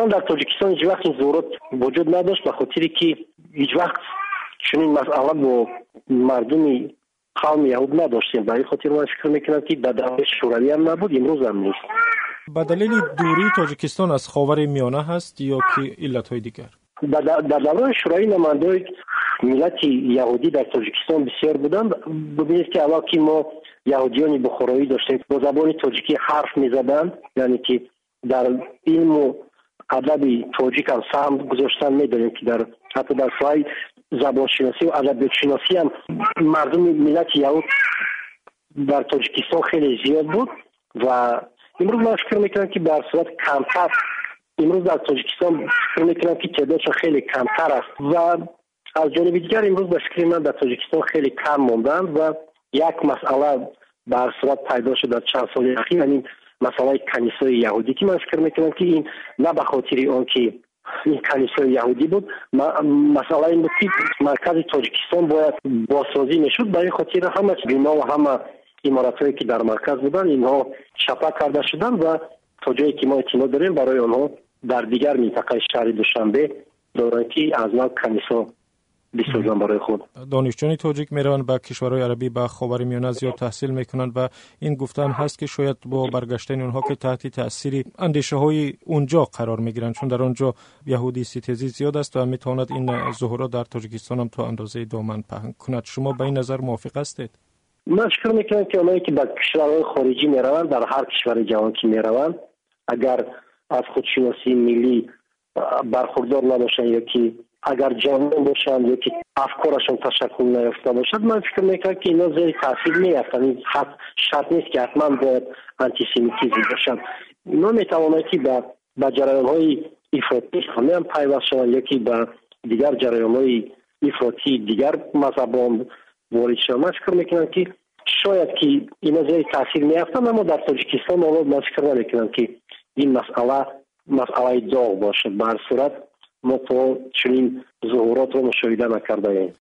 مثلا در تاجیکستان هیچ وقت این ظهورات وجود نداشت، به خاطری که هیچ وقت چنین مسئله با مردم قوم یهود نداشتیم. برای خاطر من فکر میکنم که در دوره شوروی هم نبود، امروز هم نیست. به دلیل دوری تاجیکستان از خاور میانه هست یا که علت‌های دیگر؟ در دوران شوروی نمایندگان ملت یهودی در تاجیکستان بسیار بودند. ببینید که اول که ما یهودیان بخارایی داشتیم با زبان تاجیکی حرف می‌زدند، یعنی که در علم و ادب تاجیک هم سهم گذاشتن. می‌دانیم که در حتی در ساحه زبان شناسی و ادبیات شناسی هم مردم ملت یهود در تاجیکستان خیلی زیاد بود و امروز من فکر می‌کنم که به صورت کمتر امروز در تاجیکستان فکر می‌کنم که تعدادش خیلی کمتر است و از جانب دیگر امروز به فکر من در تاجیکستان خیلی کم موندند و یک مسئله به صورت پیدا شد در چند سال اخیر، یعنی مسئله کنیسه یهودی که من فکر می‌کنم که این نه به خاطر آن که این کنیسه یهودی بود، مسئله این بود که مرکز تاجیکستان باید بازسازی میشد. برای خاطر همه بنا و همه عمارت‌هایی که در مرکز بودن اینها چپا کرده شدن و تا جایی که ما اطلاع داریم برای آنها در دیگر منطقه شهر دوشنبه دارند که از نو کنیسه بسازن برای خود. دانشجویان تاجیک میروند به کشورهای عربی به خاور میانه زیاد تحصیل میکنند و این گفته هم هست که شاید با برگشتن اونها که تحت تاثیر اندیشه های اونجا قرار میگیرند، چون در اونجا یهودی ستیزی زیاد است و میتواند این ظهورات در تاجیکستان هم تا اندازه دامن پهن کند. شما به این نظر موافق هستید؟ من فکر میکنم که اونایی که به کشورهای خارجی میروند، در هر کشور جهان که میروند، اگر از خودشناسی ملی برخوردار نباشند یا که اگر جامعه باشند یا که افکارشون تشکل نیافته باشد، من فکر میکنم که اینا زیر تاثیر نیفتند. این شرط نیست که حتما باید آنتیسمیتیسم باشند. اینا میتوانند که به جریان‌های افراطی هم پیوست شوند یا که به دیگر جریان‌های افراطی دیگر مذهبان وارد شوند. من فکر میکنم که شاید که اینا زیر تاثیر نیفتند، اما در تاجیکستان من فکر نمیکنم که این مسئله داغ باشد. به هر صورت ما تو چنین ظهورات رو مشاهده نکرده ایم.